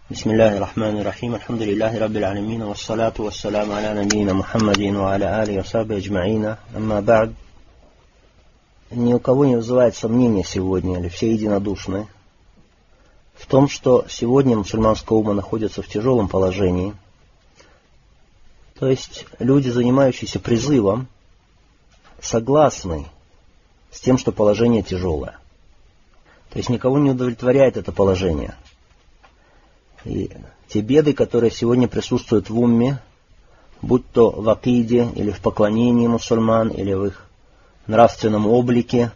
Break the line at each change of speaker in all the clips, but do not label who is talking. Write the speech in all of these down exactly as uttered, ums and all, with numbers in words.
Бисмиллахи рахмани рахим, альхамдулиллахи раббил алямин, вассалату вассаляму аля набийна Мухаммадин ва аля алихи ва сахбихи аджмаина, амма ба'д. Ни у кого не вызывает сомнения сегодня, или все единодушны, в том, что сегодня мусульманская умма находится в тяжелом положении. То есть люди, занимающиеся призывом, согласны с тем, что положение тяжелое. То есть никого не удовлетворяет это положение. И те беды, которые сегодня присутствуют в умме, будь то в акиде, или в поклонении мусульман, или в их нравственном облике,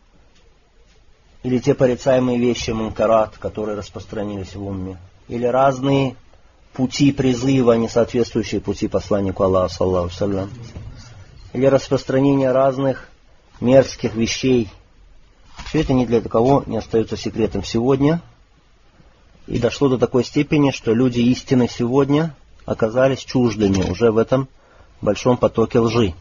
или те порицаемые вещи мункарат, которые распространились в умме, или разные пути призыва, не соответствующие пути посланнику Аллаха, саллаллаху алейхи ва саллям, или распространение разных мерзких вещей. Все это ни для кого не остается секретом сегодня. И дошло до такой степени, что люди истины сегодня оказались чуждыми уже в этом большом потоке лжи.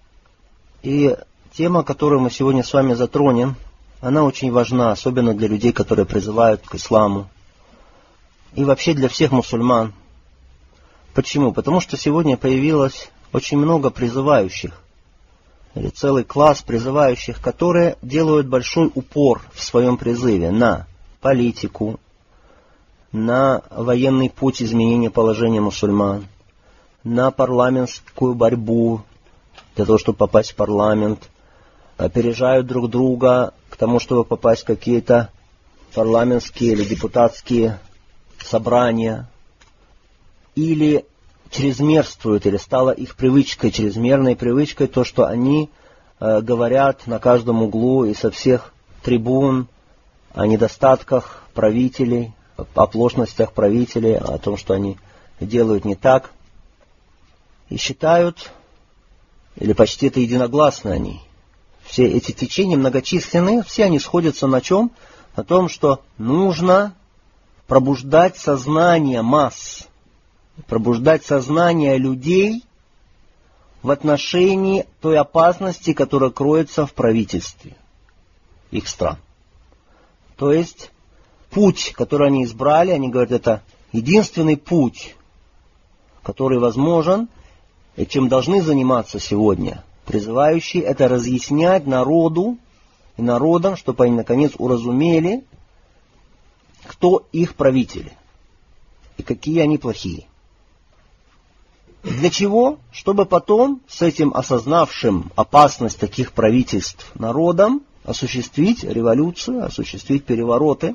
И тема, которую мы сегодня с вами затронем, она очень важна, особенно для людей, которые призывают к исламу. И вообще для всех мусульман. Почему? Потому что сегодня появилось очень много призывающих, или целый класс призывающих, которые делают большой упор в своем призыве на политику, на военный путь изменения положения мусульман, на парламентскую борьбу, для того, чтобы попасть в парламент, опережают друг друга к тому, чтобы попасть в какие-то парламентские или депутатские собрания, или чрезмерствуют, или стало их привычкой, чрезмерной привычкой, то, что они э, говорят на каждом углу и со всех трибун о недостатках правителей, о оплошностях правителей, о том, что они делают не так. И считают, или почти это единогласно они, все эти течения многочисленные, все они сходятся на чем? На том, что нужно пробуждать сознание масс, пробуждать сознание людей в отношении той опасности, которая кроется в правительстве их стран. То есть путь, который они избрали, они говорят, это единственный путь, который возможен, и чем должны заниматься сегодня призывающие, это разъяснять народу и народам, чтобы они наконец уразумели, кто их правители и какие они плохие. Для чего? Чтобы потом с этим осознавшим опасность таких правительств народом осуществить революцию, осуществить перевороты.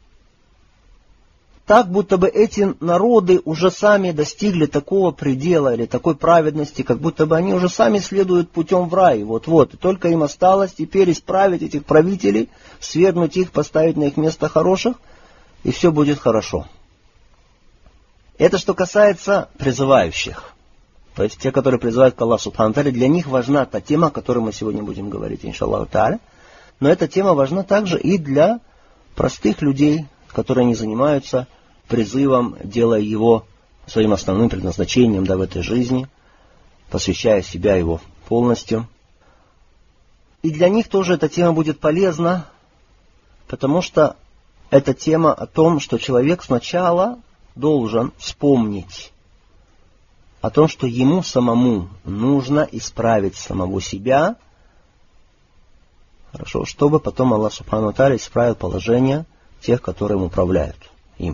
Так, будто бы эти народы уже сами достигли такого предела или такой праведности, как будто бы они уже сами следуют путем в рай. Вот-вот. И только им осталось теперь исправить этих правителей, свергнуть их, поставить на их место хороших, и все будет хорошо. Это что касается призывающих. То есть те, которые призывают к Аллаху Субхану Тааля, для них важна та тема, о которой мы сегодня будем говорить, иншаллаху тааля. Но эта тема важна также и для простых людей, которые не занимаются призывом, делая его своим основным предназначением, да, в этой жизни, посвящая себя его полностью. И для них тоже эта тема будет полезна, потому что это тема о том, что человек сначала должен вспомнить о том, что ему самому нужно исправить самого себя, хорошо, чтобы потом Аллах Субхану ва Тааля исправил положение тех, которые им управляют им.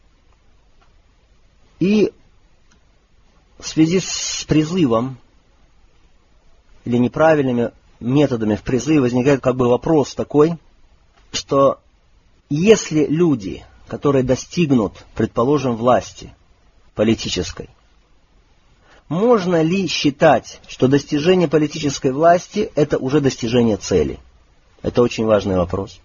И в связи с призывом или неправильными методами в призыве возникает как бы вопрос такой, что если люди, которые достигнут, предположим, власти политической, можно ли считать, что достижение политической власти это уже достижение цели? Это очень важный вопрос.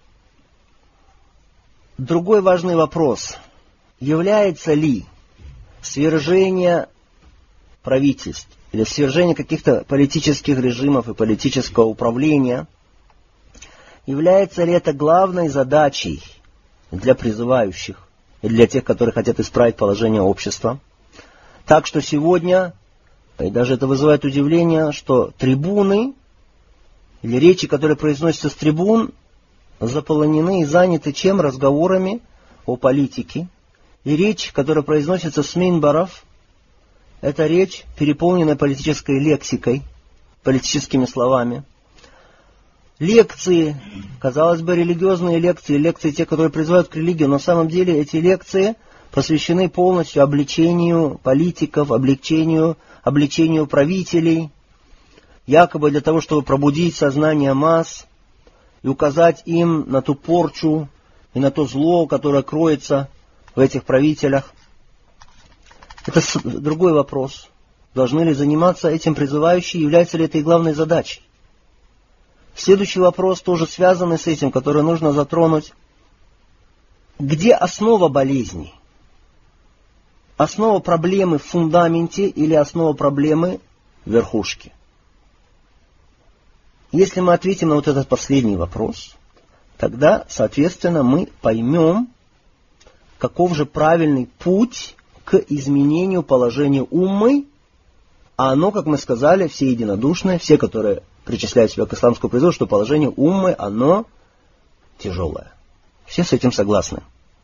Другой важный вопрос. Является ли свержение правительств или свержение каких-то политических режимов и политического управления, является ли это главной задачей для призывающих и для тех, которые хотят исправить положение общества? Так что сегодня, и даже это вызывает удивление, что трибуны или речи, которые произносятся с трибун, заполонены и заняты чем? Разговорами о политике И речь, которая произносится с минбаров, это речь, переполненная политической лексикой, политическими словами. Лекции, казалось бы, религиозные лекции, лекции те, которые призывают к религии, но на самом деле эти лекции посвящены полностью обличению политиков, обличению, обличению правителей, якобы для того, чтобы пробудить сознание масс и указать им на ту порчу и на то зло, которое кроется в этих правителях. Это другой вопрос. Должны ли заниматься этим призывающие, является ли это и главной задачей? Следующий вопрос, тоже связанный с этим, который нужно затронуть. Где основа болезни? Основа проблемы в фундаменте или основа проблемы в верхушке? Если мы ответим на вот этот последний вопрос, тогда, соответственно, мы поймем, каков же правильный путь к изменению положения уммы, а оно, как мы сказали, все единодушные, все, которые причисляют себя к исламскому призыву, что положение уммы, оно тяжелое. Все с этим согласны.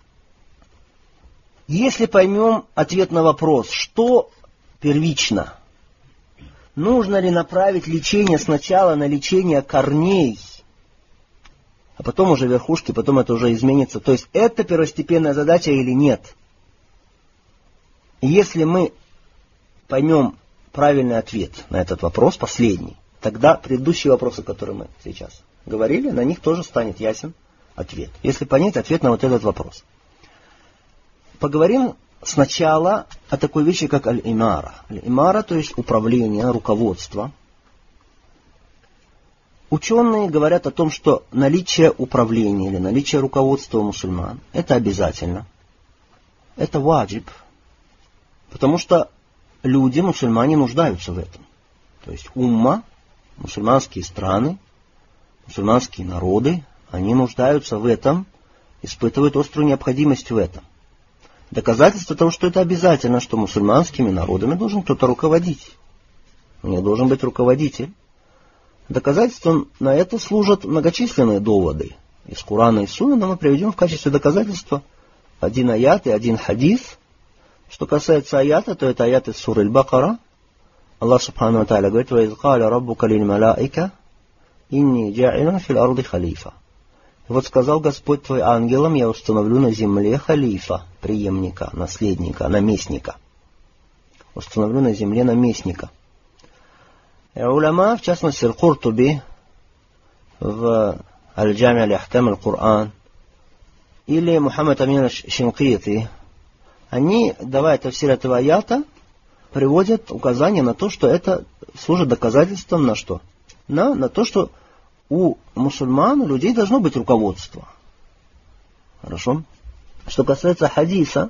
Если поймем ответ на вопрос, что первично, нужно ли направить лечение сначала на лечение корней, а потом уже верхушки, потом это уже изменится. То есть это первостепенная задача или нет? И если мы поймем правильный ответ на этот вопрос, последний, тогда предыдущие вопросы, которые мы сейчас говорили, на них тоже станет ясен ответ. Если понять ответ на вот этот вопрос. Поговорим сначала о такой вещи, как аль-имара. Аль-имара, то есть управление, руководство. Ученые говорят о том, что наличие управления или наличие руководства у мусульман – это обязательно. Это ваджиб. Потому что люди, мусульмане, нуждаются в этом. То есть умма, мусульманские страны, мусульманские народы, они нуждаются в этом, испытывают острую необходимость в этом. Доказательство того, что это обязательно, что мусульманскими народами должен кто-то руководить. У них должен быть руководитель. Доказательством на это служат многочисленные доводы. Из Корана и Сунны мы приведем в качестве доказательства один аят и один хадис. Что касается аята, то это аят из суры Аль-Бакара. Аллах Субхану ва Тааля говорит: «Ва из каля раббука лиль малаика, инни джа'илун фил арди халифа». И вот сказал Господь твой ангелам: я установлю на земле халифа, преемника, наследника, наместника. Установлю на земле наместника. И уляма, в частности Аль-Куртуби, в Аль-Джами аль-Ахкам аль-Кур'ан, или Мухаммад Амин Шинкити, они, давая тафсир этого аята, приводят указание на то, что это служит доказательством на что? На, на то, что у мусульман, у людей должно быть руководство. Хорошо? Что касается хадиса,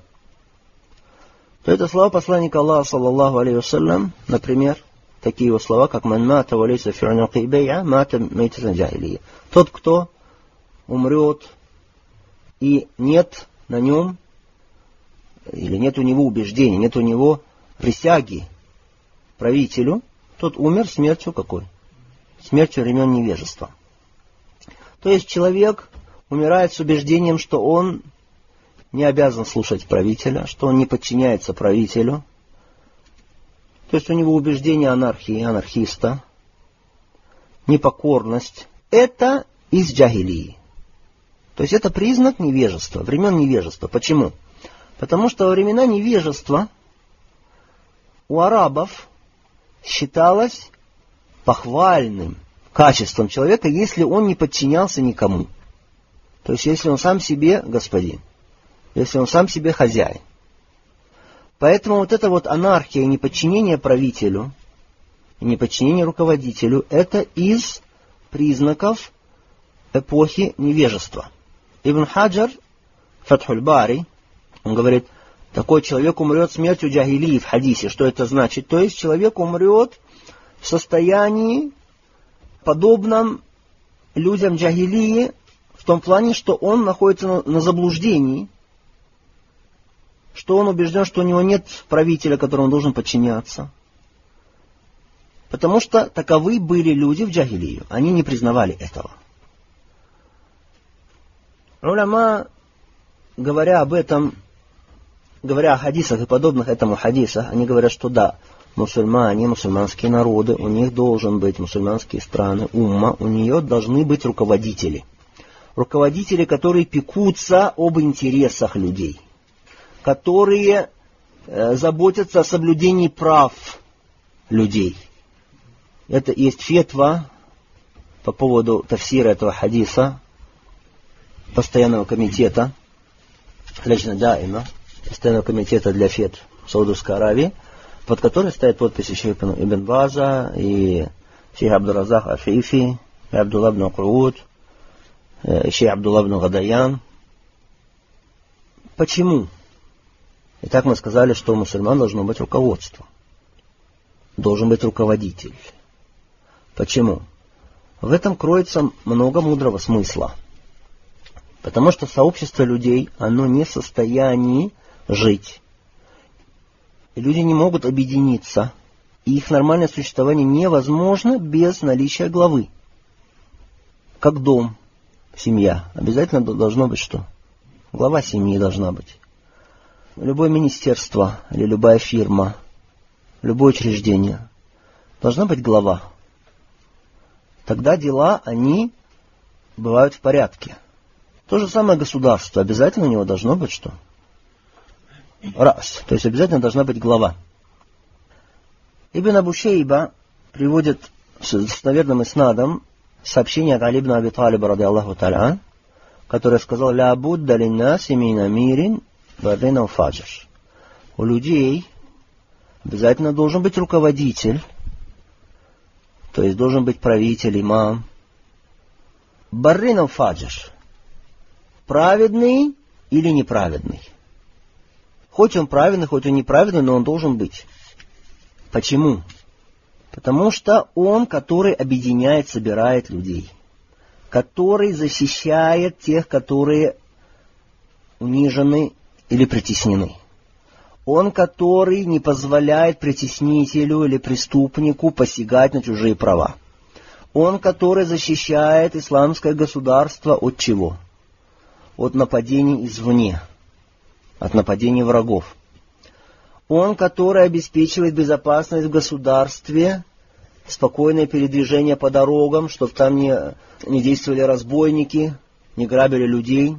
то это слова посланника Аллаха, саллаллаху алейхи вассалям, например, такие его слова, как «Ман мата валейса фи унуки бай'а, мата мейтатан джахилия». Тот, кто умрет, и нет на нем, или нет у него убеждений, нет у него присяги правителю, тот умер смертью какой? Смертью времен невежества. То есть человек умирает с убеждением, что он не обязан слушать правителя, что он не подчиняется правителю. То есть у него убеждение анархии, анархиста, непокорность. Это из джахилии. То есть это признак невежества, времен невежества. Почему? Потому что во времена невежества у арабов считалось похвальным качеством человека, если он не подчинялся никому. То есть если он сам себе господин, если он сам себе хозяин. Поэтому вот эта вот анархия и неподчинение правителю, и неподчинение руководителю, это из признаков эпохи невежества. Ибн Хаджар, Фатхуль Бари, он говорит, такой человек умрет смертью джахилии в хадисе. Что это значит? То есть человек умрет в состоянии, подобном людям джахилии, в том плане, что он находится на, на заблуждении, что он убежден, что у него нет правителя, которому он должен подчиняться. Потому что таковы были люди в джахилию. Они не признавали этого. Уляма, говоря об этом, говоря о хадисах и подобных этому хадисах, они говорят, что да, мусульмане, мусульманские народы, у них должен быть мусульманские страны, умма, у нее должны быть руководители. Руководители, которые пекутся об интересах людей, которые э, заботятся о соблюдении прав людей. Это есть фетва по поводу тафсира этого хадиса постоянного комитета, лично даима, постоянного комитета для фетв в Саудовской Аравии, под которой стоят подписи шейха Ибн База и шейх Абдуразак Афифи, и Абдулла ибн Кууд, и шейх Абдулла ибн Гадаян. Почему? Итак, мы сказали, что у мусульман должно быть руководство. Должен быть руководитель. Почему? В этом кроется много мудрого смысла. Потому что сообщество людей, оно не в состоянии жить. И люди не могут объединиться. И их нормальное существование невозможно без наличия главы. Как дом, семья. Обязательно должно быть что? Глава семьи должна быть. Любое министерство или любая фирма, любое учреждение, должна быть глава. Тогда дела, они бывают в порядке. То же самое государство. Обязательно у него должно быть что? Раз. То есть обязательно должна быть глава. Ибн Абу Шейба приводит с достоверным иснадом сообщение от Али ибн Аби Талиба, ради Аллаху та'аля, который сказал: «Ля будда линнаси мин амирин баррин фаджр». У людей обязательно должен быть руководитель, то есть должен быть правитель, имам. Баррин фаджр. Праведный или неправедный. Хоть он праведный, хоть он неправедный, но он должен быть. Почему? Потому что он, который объединяет, собирает людей. Который защищает тех, которые унижены или притеснены. Он, который не позволяет притеснителю или преступнику посягать на чужие права. Он, который защищает исламское государство от чего? От нападений извне, от нападений врагов. Он, который обеспечивает безопасность в государстве, спокойное передвижение по дорогам, чтобы там не, не действовали разбойники, не грабили людей.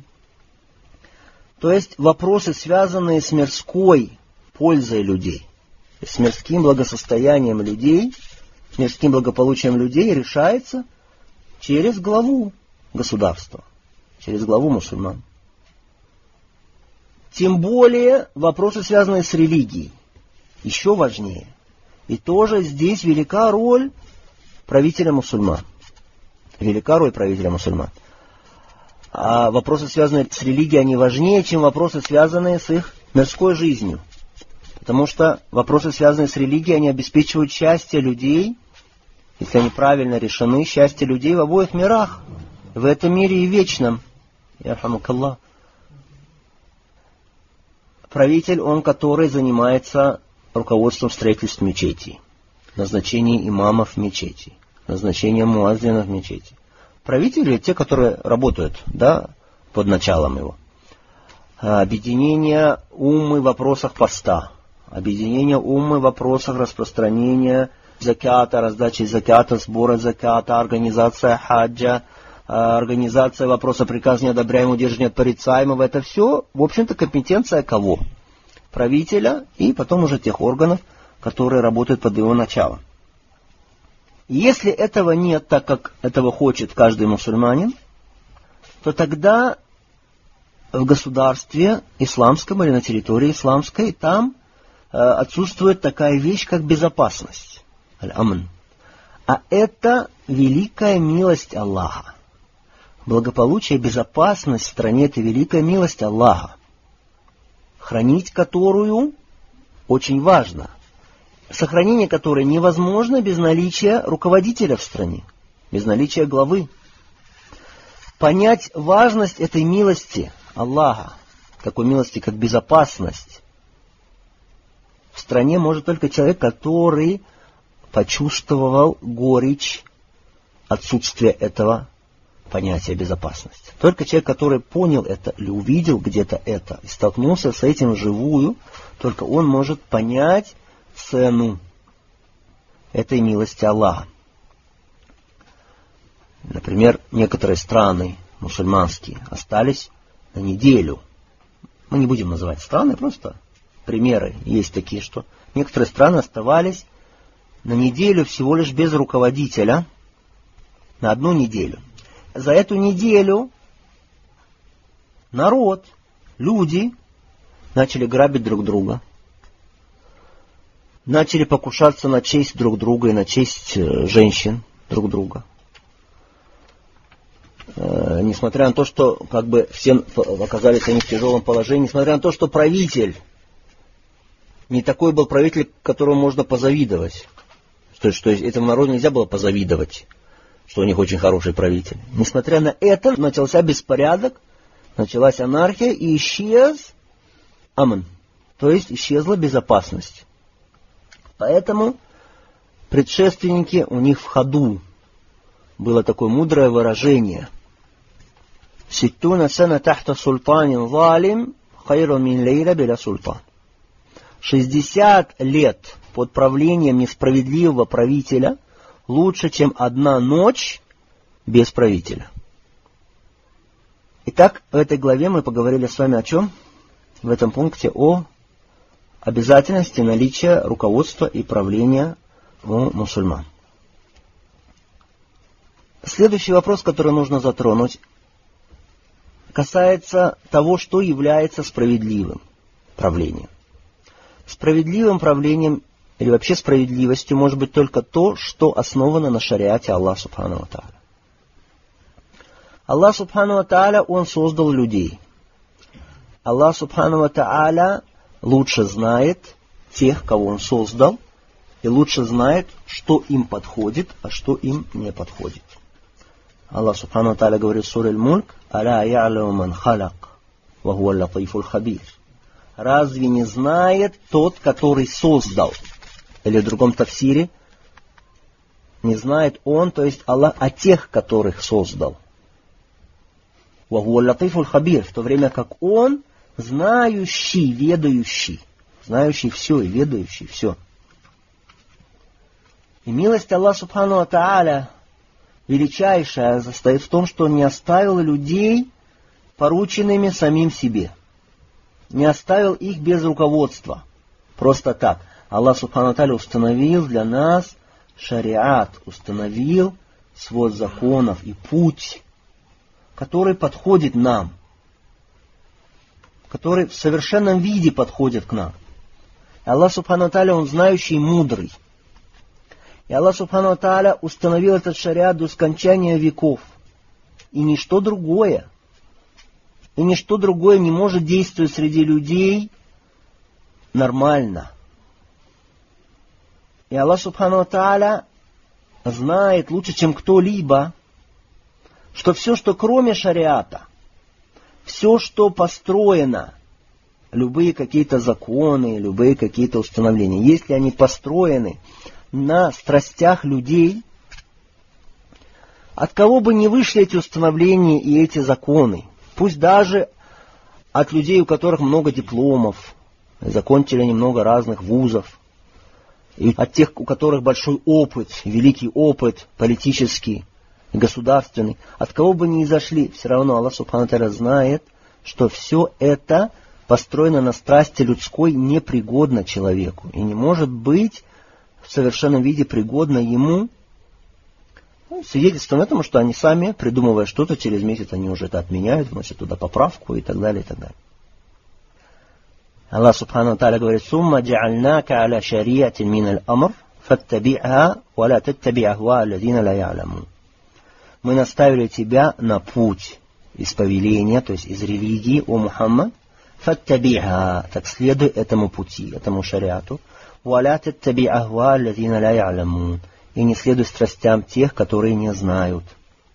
То есть вопросы, связанные с мирской пользой людей, с мирским благосостоянием людей, с мирским благополучием людей, решается через главу государства, через главу мусульман. Тем более вопросы, связанные с религией, еще важнее. И тоже здесь велика роль правителя мусульман. Велика роль правителя мусульман. А вопросы, связанные с религией, они важнее, чем вопросы, связанные с их мирской жизнью. Потому что вопросы, связанные с религией, они обеспечивают счастье людей, если они правильно решены, счастье людей в обоих мирах, в этом мире и вечном. Ярхамукаллах. Правитель, он, который занимается руководством строительства мечетей, назначением имамов в мечети, назначением муаззинов в мечети. Правители — те, которые работают, да, под началом его. Объединение уммы в вопросах поста, объединение уммы в вопросах распространения закята, раздачи закята, сбора закята, организация хаджа, организация вопроса приказа неодобряемого, удержания от порицаемого. Это все, в общем-то, компетенция кого? Правителя и потом уже тех органов, которые работают под его началом. Если этого нет, так как этого хочет каждый мусульманин, то тогда в государстве исламском или на территории исламской там э, отсутствует такая вещь, как безопасность. Аль-Амн. А это великая милость Аллаха. Благополучие, безопасность в стране — это великая милость Аллаха, хранить которую очень важно, сохранение которой невозможно без наличия руководителя в стране, без наличия главы. Понять важность этой милости Аллаха, такой милости, как безопасность, в стране может только человек, который почувствовал горечь отсутствия этого понятие безопасности. Только человек, который понял это или увидел где-то это и столкнулся с этим вживую, только он может понять цену этой милости Аллаха. Например, некоторые страны мусульманские остались на неделю. Мы не будем называть страны, просто примеры есть такие, что некоторые страны оставались на неделю всего лишь без руководителя, на одну неделю. За эту неделю народ, люди начали грабить друг друга, начали покушаться на честь друг друга и на честь женщин друг друга. Э, несмотря на то, что как бы все оказались они в тяжелом положении, несмотря на то, что правитель не такой был правитель, которому можно позавидовать. То есть, что этому народу нельзя было позавидовать, что у них очень хороший правитель. Несмотря на это, начался беспорядок, началась анархия и исчез аман, то есть исчезла безопасность. Поэтому предшественники, у них в ходу было такое мудрое выражение: «Ситтуна сана тахта султанин залим хайру мин лейля биля султан». шестьдесят лет под правлением несправедливого правителя лучше, чем одна ночь без правителя. Итак, в этой главе мы поговорили с вами о чем? В этом пункте о обязательности наличия руководства и правления у мусульман. Следующий вопрос, который нужно затронуть, касается того, что является справедливым правлением. Справедливым правлением или вообще справедливостью может быть только то, что основано на шариате Аллаха Субхану ва Тааля. Аллах Субхану ва Тааля, Он создал людей. Аллах Субхану ва Тааля лучше знает тех, кого Он создал, и лучше знает, что им подходит, а что им не подходит. Аллах Субхану ва Тааля говорит в суре Аль-Мульк: «Аля я'ламу ман халак, ва хуа ал-латифуль хабир». Разве не знает тот, который создал? Или в другом тафсире: не знает он, то есть Аллах, о тех, которых создал. «Ва хуа ал-латифуль хабир», в то время как Он знающий, ведающий, знающий все и ведающий все. И милость Аллаха Субхану ва Тааля величайшая состоит в том, что Он не оставил людей порученными самим себе. Не оставил их без руководства. Просто так. Аллах Субхану ва Тааля установил для нас шариат, установил свод законов и путь, который подходит нам, который в совершенном виде подходит к нам. И Аллах Субхану ва Тааля, Он знающий и мудрый. И Аллах Субхану ва Тааля установил этот шариат до скончания веков. И ничто другое, и ничто другое не может действовать среди людей нормально. И Аллах Субхану ва Тааля знает лучше, чем кто-либо, что все, что кроме шариата, все, что построено, любые какие-то законы, любые какие-то установления, если они построены на страстях людей, от кого бы ни вышли эти установления и эти законы, пусть даже от людей, у которых много дипломов, закончили они много разных вузов, и от тех, у которых большой опыт, великий опыт политический, государственный, от кого бы ни изошли, все равно Аллах Субхану ва Тааля знает, что все это построено на страсти людской, непригодно человеку, и не может быть в совершенном виде пригодно ему. Ну, свидетельством этому, что они сами, придумывая что-то, через месяц они уже это отменяют, вносят туда поправку и так далее, и так далее. Аллах Субхану ва Тааля говорит: «Сумма джа'альнака аля шариатин миналь амр, фаттаби'ха, ва ла таттаби' ахва аллазина ла я'ламун». Мы наставили тебя на путь из повеления, то есть из религии, о Мухаммад, фаттаби'ха, так следуй этому пути, этому шариату, ва ла таттаби' ахва аллазина ла я'ламун, и не следуй страстям тех, которые не знают.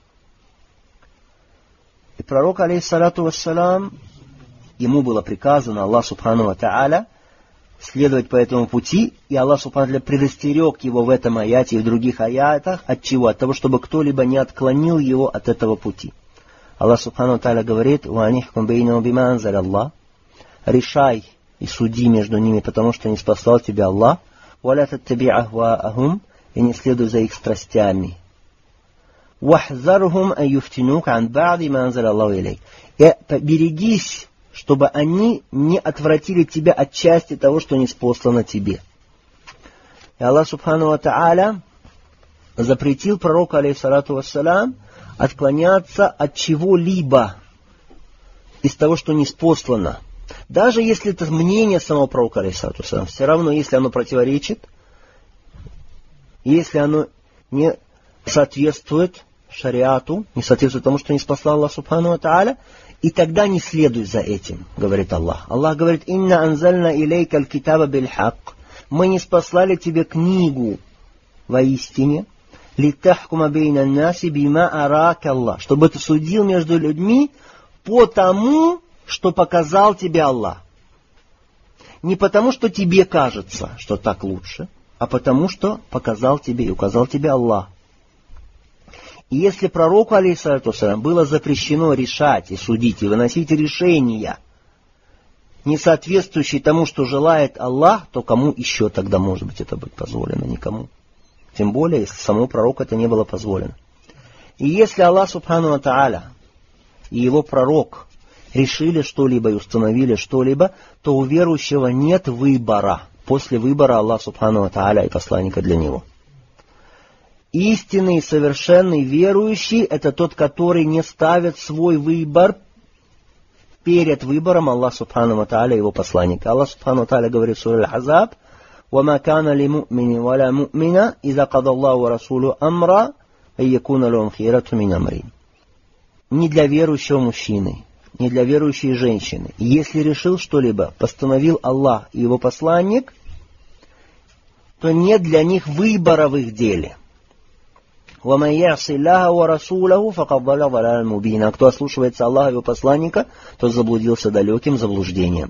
И пророк, алейхиссалату вассалам, ему было приказано, Аллах Субхану ва Тааля следовать по этому пути, и Аллах Субхану ва Тааля предостерег его в этом аяте и в других аятах от чего? От того, чтобы кто-либо не отклонил его от этого пути. Аллах Субхану ва Тааля говорит: «Ванихкум бейнахум бима анзаля Аллах». Решай и суди между ними, потому что не спасал тебя Аллах. «Валя таттаби ахваахум», и не следуй за их страстями. «Вахзархум ан юфтинука ан ба'ди ма анзаля Аллаху илейк». И поберегись, чтобы они не отвратили тебя от части того, что ниспослано тебе. И Аллах Субхану ва Тааля запретил пророку, алейхиссалату вассалям, отклоняться от чего-либо из того, что ниспослано. Даже если это мнение самого пророка, алейхиссалату вассалям, все равно, если оно противоречит, если оно не соответствует шариату, не соответствует тому, что ниспослал Аллах Субхану ва Тааля, и тогда не следуй за этим, говорит Аллах. Аллах говорит: «Инна анзальна илейка аль-китаба биль-хак». Мы не спаслали тебе книгу воистине, литахкума бейна наси бима арака Аллах, чтобы ты судил между людьми по тому, что показал тебе Аллах. Не потому, что тебе кажется, что так лучше, а потому, что показал тебе и указал тебе Аллах. И если пророку, алейхиссалату вассалям, было запрещено решать и судить, и выносить решения, не соответствующие тому, что желает Аллах, то кому еще тогда может быть это быть позволено? Никому. Тем более, если самому пророку это не было позволено. И если Аллах Субхану ва Тааля и его пророк решили что-либо и установили что-либо, то у верующего нет выбора. После выбора Аллах Субхану ва Тааля и посланника для него. Истинный, совершенный верующий — это тот, который не ставит свой выбор перед выбором Аллах Субхану ва Тааля и его посланника. Аллах Субхану ва Тааля говорит в суре Аль-Ахзаб: «Вама кана ли му'мини валя му'мина, иза када Аллаху ва расулу амра, ан якуна лахум хирату мин амрихим». Не для верующего мужчины, не для верующей женщины. Если решил что-либо, постановил Аллах и его посланник, то нет для них выбора в их деле. «Ваман яси Аллаха ва расулаху факад далля далялан мубина». Кто ослушивается Аллаха и его посланника, тот заблудился далеким заблуждением.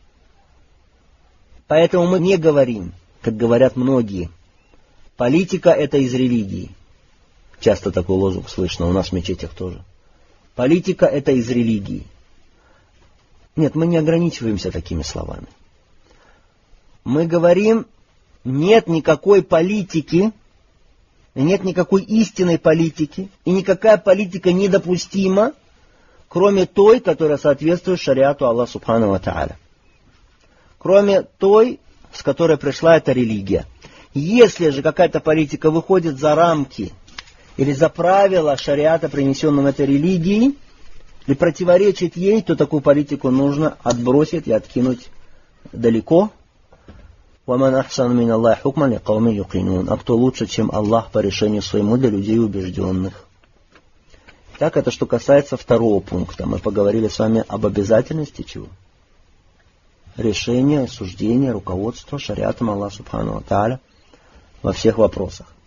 Поэтому мы не говорим, как говорят многие, политика — это из религии. Часто такой лозунг слышно, у нас в мечетях тоже. Политика — это из религии. Нет, мы не ограничиваемся такими словами. Мы говорим: нет никакой политики, нет никакой истинной политики, и никакая политика недопустима, кроме той, которая соответствует шариату Аллаха Субхану ва Тааля. Кроме той, с которой пришла эта религия. Если же какая-то политика выходит за рамки или за правила шариата, принесенного этой религией, или противоречит ей, то такую политику нужно отбросить и откинуть далеко. «Ваман ахсан мин Аллахи хукман ли кауми юкинун». А кто лучше, чем Аллах по решению своему для людей убежденных. Так, это что касается второго пункта. Мы поговорили с вами об обязательности чего? Решение, суждение, руководство шариатом Аллаха Субхану ва Тааля во всех вопросах.